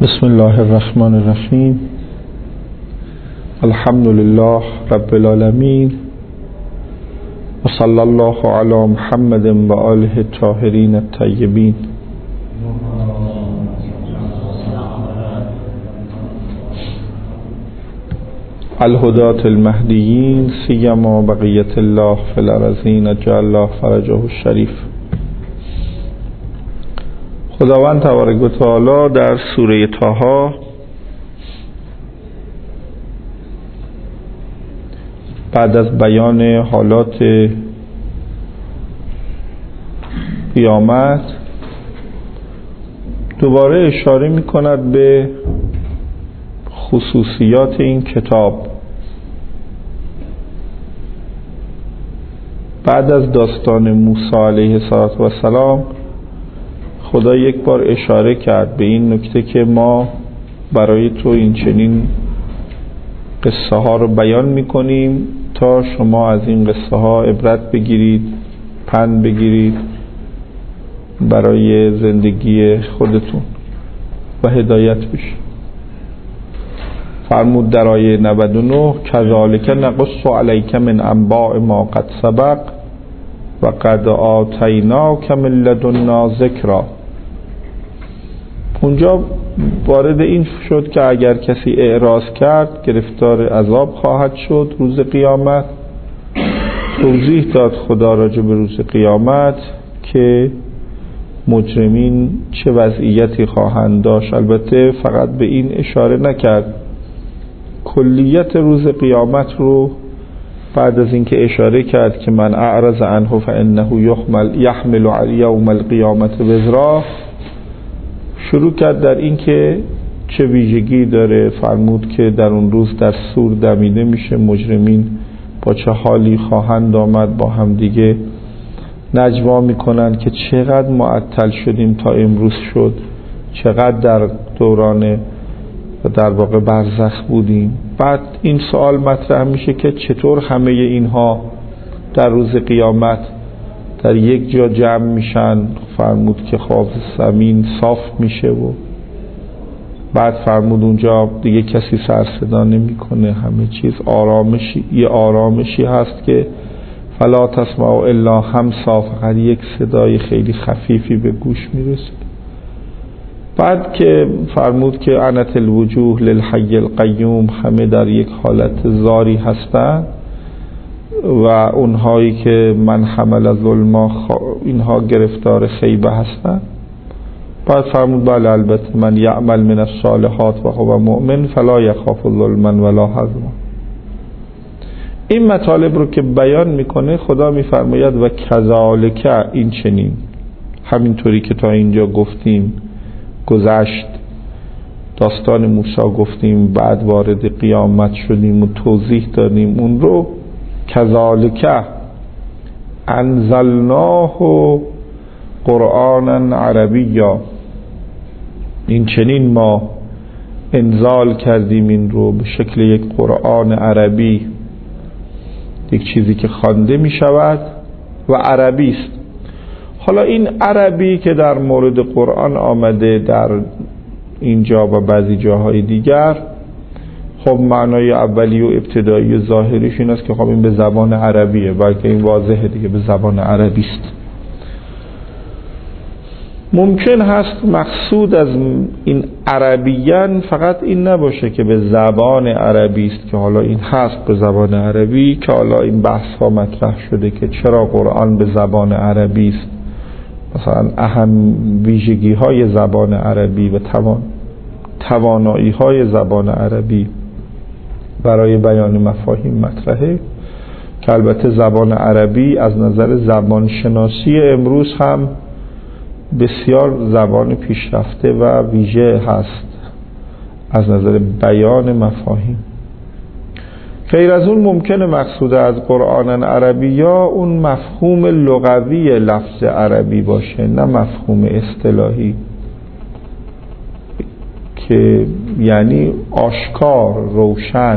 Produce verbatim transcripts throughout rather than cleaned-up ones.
بسم الله الرحمن الرحیم. الحمد لله رب العالمین و صلی الله علی محمد و آله الطاهرین الطیبین. الهداة المهدیین سیما بقیة الله فی الارضین اجعل الله فرجه الشریف. خداوند تبارک و تعالی در سوره طه بعد از بیان حالات قیامت دوباره اشاره می کند به خصوصیات این کتاب. بعد از داستان موسی علیه السلام خدا یک بار اشاره کرد به این نکته که ما برای تو این چنین قصه ها رو بیان میکنیم تا شما از این قصه ها عبرت بگیرید، پند بگیرید برای زندگی خودتون و هدایت بشید. فرمود در آیه نود و نه کذالک نقص علیک من انباء ما قد سبق و قد آتیناک من لدنا ذکرا. اونجا وارد این شد که اگر کسی اعراض کرد گرفتار عذاب خواهد شد روز قیامت. توضیح داد خدا راجع به روز قیامت که مجرمین چه وضعیتی خواهند داشت. البته فقط به این اشاره نکرد، کلیت روز قیامت رو بعد از اینکه اشاره کرد که من اعرض عنه فانه یحمل یحمل یوم القیامت وزرا، شروع کرد در این که چه ویژگی داره. فرمود که در اون روز در سور دمیده میشه، مجرمین با چه حالی خواهند آمد، با هم دیگه نجوا میکنن که چقدر معطل شدیم تا امروز شد، چقدر در دوران و در واقع برزخ بودیم. بعد این سوال مطرح میشه که چطور همه اینها در روز قیامت در یک جا جمع میشن. فرمود که خواب زمین صاف میشه و بعد فرمود اونجا دیگه کسی سر صدا نمیکنه، همه چیز آرامشی، یه آرامشی هست که فلا تسمع الا همسا، فقط یک صدای خیلی خفیفی به گوش میرسه. بعد که فرمود که عنت الوجوه للحی القیوم، همه در یک حالت زاری هستند و اونهایی که من حمل ظلما اینها گرفتار خیبه هستند. بعد فرمود بله البته من یعمل من الصالحات و هو مؤمن فلا یخاف ظلما ولا حظما. این مطالب رو که بیان میکنه خدا میفرماید و کذالک، این چنین همینطوری که تا اینجا گفتیم گذشت، داستان موسی گفتیم، بعد وارد قیامت شدیم و توضیح دادیم اون رو. کذالک انزلناه قرآنا عربیا، این چنین ما انزال کردیم این رو به شکل یک قرآن عربی، یک چیزی که خوانده می شود و عربی است. حالا این عربی که در مورد قرآن آمده در اینجا و بعضی جاهای دیگر، خب معنای اولی و ابتدایی و ظاهریش این است که خب این به زبان عربیه، بلکه این واضحه دیگه به زبان عربی است. ممکن هست مقصود از این عربیان فقط این نباشه که به زبان عربی است، که حالا این هست به زبان عربی، که حالا این بحث ها مطرح شده که چرا قرآن به زبان عربی است، مثلا اهم ویژگی های زبان عربی و توان توانایی های زبان عربی برای بیان مفاهیم مطرحه، که البته زبان عربی از نظر زبان شناسی امروز هم بسیار زبان پیشرفته و ویژه هست از نظر بیان مفاهیم. غیر از اون ممکنه مقصود از قرآن عربی یا اون مفهوم لغوی لفظ عربی باشه، نه مفهوم اصطلاحی که یعنی آشکار، روشن،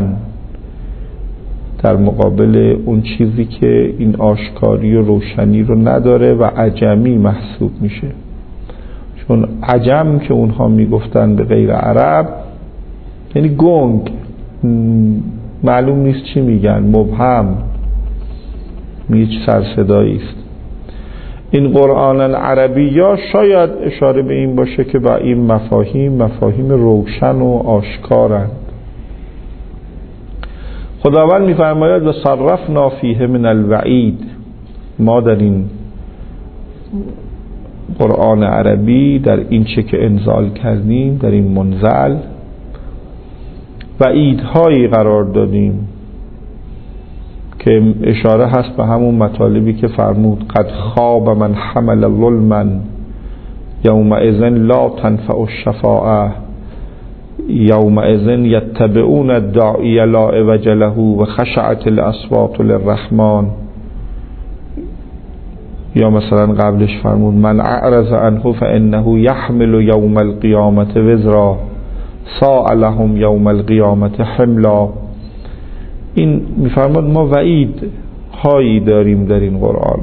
در مقابل اون چیزی که این آشکاری و روشنی رو نداره و عجمی محسوب میشه. چون عجم که اونها میگفتن به غیر عرب یعنی گنگ، معلوم نیست چی میگن، مبهم، هیچ سرصدایی است. این قرآن العربی یا شاید اشاره به این باشه که با این مفاهیم مفاهیم روشن و آشکارند. خداوند می‌فرماید و صرفنا فیه من الوعید، ما در این قرآن عربی در این چه که انزال کردیم، در این منزل وعیدهایی قرار دادیم که اشاره هست به همون مطالبی که فرمود قد خاب من حمل ظلما یومئذ لا تنفع الشفاعه یومئذ یتبعون الداعی لا عوج له و خشعت الاصوات للرحمن. یا مثلا قبلش فرمود من اعرض عنه فانه یحمل یوم القیامت وزرا ساء لهم یوم القیامت حملا. این میفرماد ما وعید هایی داریم در این قرآن،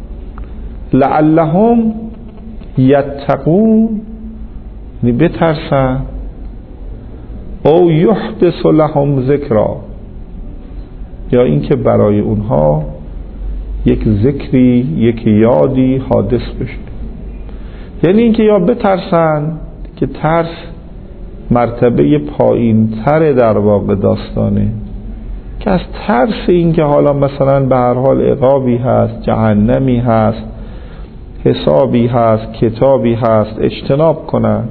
لعلهم یتقون، یعنی بترسن، او یحدث لهم ذکرا، یا اینکه برای اونها یک ذکری، یک یادی حادث بشه. یعنی اینکه یا بترسن که ترس مرتبه پایین تر در واقع داستانه، که از ترس این که حالا مثلا به هر حال عقابی هست، جهنمی هست، حسابی هست، کتابی هست اجتناب کنن،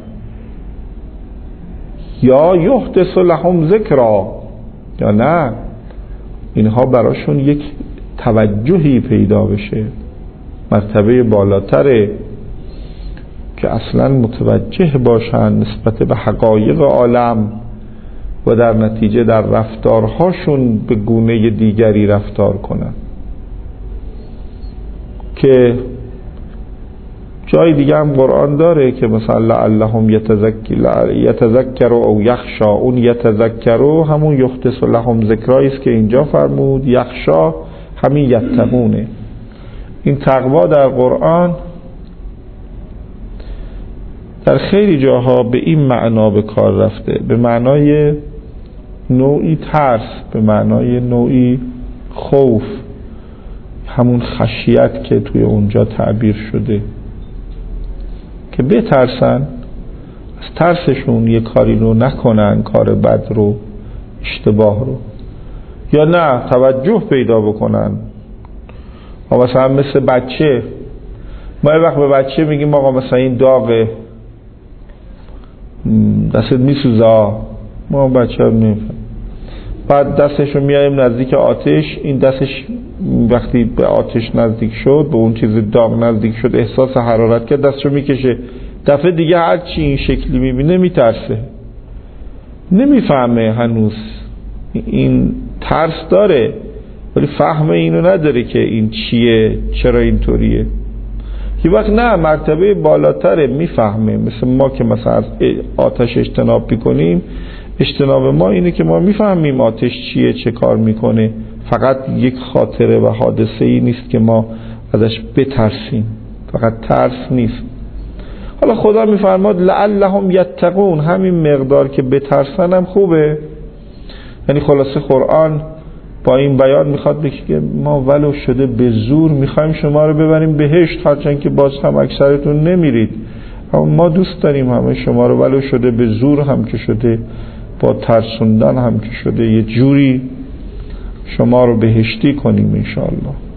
یا یحدث لهم ذکرا، یا نه اینها براشون یک توجهی پیدا بشه، مرتبه بالاتره که اصلا متوجه باشن نسبت به حقایق عالم و در نتیجه در رفتارهاشون به گونه دیگری رفتار کنن. که جای دیگه هم قرآن داره که مثلا لعلهم یتذکر او یخشا، اون یتذکر همون یحدث لهم ذکرایی است که اینجا فرمود، یخشا همین یتقونه. این تقوا در قرآن در خیلی جاها به این معنا به کار رفته، به معنای نوعی ترس، به معنای نوعی خوف، همون خشیت که توی اونجا تعبیر شده، که بترسن، از ترسشون یه کاری رو نکنن، کار بد رو، اشتباه رو، یا نه توجه پیدا بکنن. ما مثلا مثل بچه، ما یه وقت به بچه میگیم آقا مثلا این داغه، دستت میسوزه، ما بچه هم نمیفهم. بعد دستش رو میاریم نزدیک آتش، این دستش وقتی به آتش نزدیک شد، به اون چیز داغ نزدیک شد، احساس حرارت کرد، دستش رو میکشه. دفعه دیگه هر چی این شکلی میبینه میترسه، نمیفهمه هنوز، این ترس داره ولی فهم اینو نداره که این چیه، چرا اینطوریه. یه وقت نه، مرتبه بالاتره، میفهمه. مثل ما که مثلا از آتش اجتناب میکنیم، اجتناب ما اینه که ما میفهمیم آتش چیه، چه کار میکنه، فقط یک خاطره و حادثه ای نیست که ما ازش بترسیم، فقط ترس نیست. حالا خدا میفرماد لعلهم یتقون، همین مقدار که بترسن هم خوبه. یعنی خلاصه قرآن با این بیان میخواد بگه که ما ولو شده به زور میخوایم شما رو ببریم بهشت، هرچند که باز هم اکثرتون نمیرید، اما ما دوست داریم همه شما رو ولو شده به زور هم که شده، با ترسوندن هم که شده، یه جوری شما رو بهشتی کنیم انشاءالله.